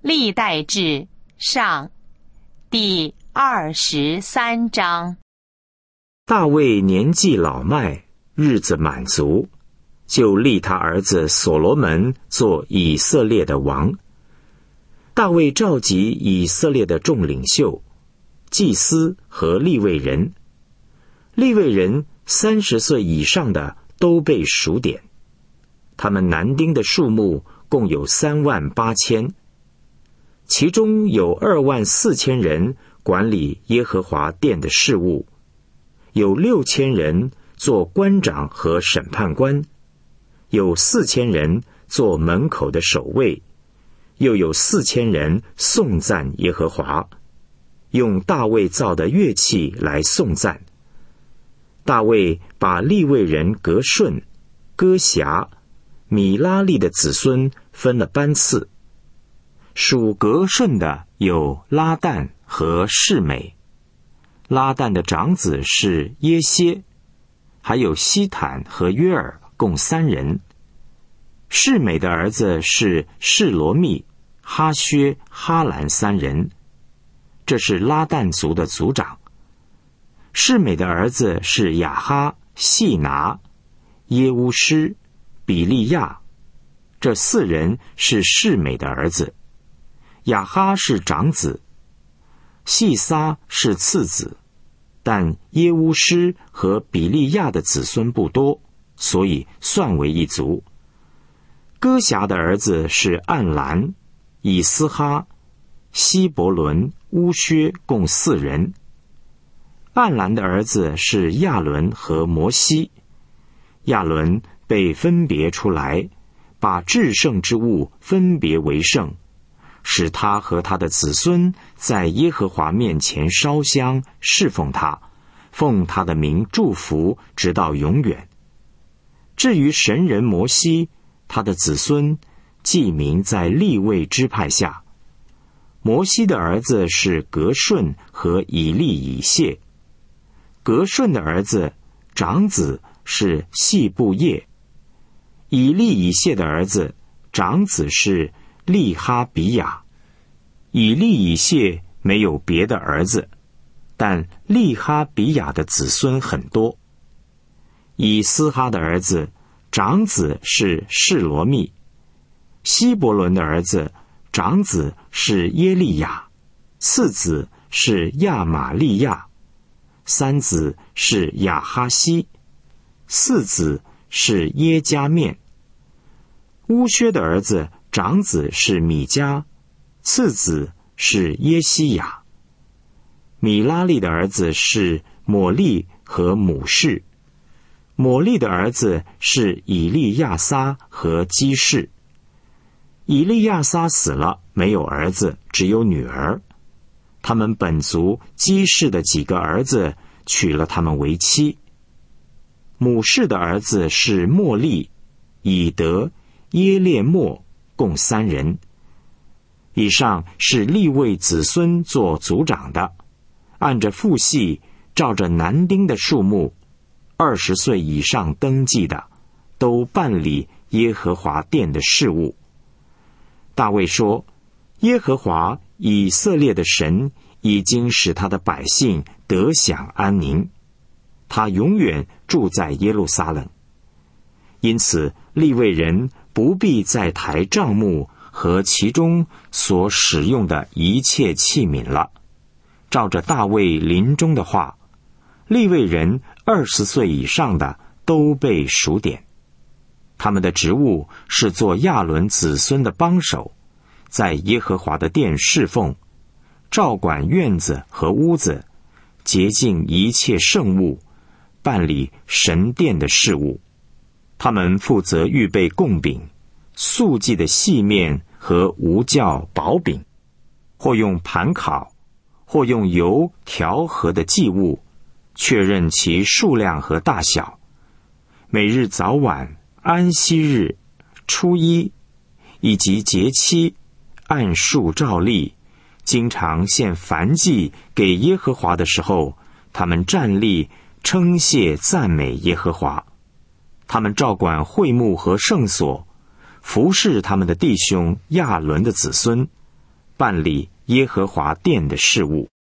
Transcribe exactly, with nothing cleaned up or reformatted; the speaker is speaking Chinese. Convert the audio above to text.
历代志上第二十三章。 大卫年纪老迈，日子满足，就立他儿子所罗门做以色列的王。大卫召集以色列的众领袖、祭司和利未人，利未人三十岁以上的都被数点，他们男丁的数目共有三万八千，其中有二万四千人管理耶和华殿的事务，有六千人做官长和审判官，有四千人做门口的守卫，又有四千人颂赞耶和华，用大卫造的乐器来颂赞。大卫把利未人革顺、歌辖、米拉利的子孙分了班次。属革顺的有拉旦和示每，拉旦的长子是耶歇，还有希坦和约尔，共三人。示每的儿子是示罗密、哈薛、哈兰三人，这是拉旦族的族长。示每的儿子是亚哈、细拿、耶乌施、比利亚，这四人是示每的儿子。亚哈是长子，细撒是次子，但耶乌施和比利亚的子孙不多，所以算为一族。歌辖的儿子是暗兰、以斯哈、希伯伦、乌薛，共四人。暗兰的儿子是亚伦和摩西，亚伦被分别出来，把至圣之物分别为圣，使他和他的子孙在耶和华面前烧香侍奉他，奉他的名祝福，直到永远。至于神人摩西，他的子孙记名在利未支派下。摩西的儿子是革顺和以利以谢。革顺的儿子长子是细布叶，以利以谢的儿子长子是利哈比亚。以利以谢没有别的儿子，但利哈比亚的子孙很多。以斯哈的儿子长子是示罗密，希伯伦的儿子长子是耶利亚，次子是亚玛利亚，三子是亚哈西，四子是耶加面。乌薛的儿子长子是米迦，次子是耶西亚。米拉利的儿子是抹利和母士，抹利的儿子是以利亚撒和基士。以利亚撒死了，没有儿子，只有女儿。他们本族基士的几个儿子娶了他们为妻。母士的儿子是莫利、以德、耶列莫，共三人。以上是利未子孙做族长的，按着父系，照着男丁的数目，二十岁以上登记的，都办理耶和华殿的事务。大卫说，耶和华以色列的神已经使他的百姓得享安宁，他永远住在耶路撒冷。因此利未人不必再抬帐幕和其中所使用的一切器皿了。照着大卫临终的话，利未人二十岁以上的都被数点。他们的职务是做亚伦子孙的帮手，在耶和华的殿侍奉，照管院子和屋子，洁净一切圣物，办理神殿的事务。他们负责预备供饼、素祭的细面和无酵薄饼，或用盘烤，或用油调和的祭物，确认其数量和大小。每日早晚、安息日、初一以及节期，按数照例，经常献燔祭给耶和华的时候，他们站立称谢赞美耶和华。他们照管会幕和圣所，服侍他们的弟兄亚伦的子孙， 办理耶和华殿的事务。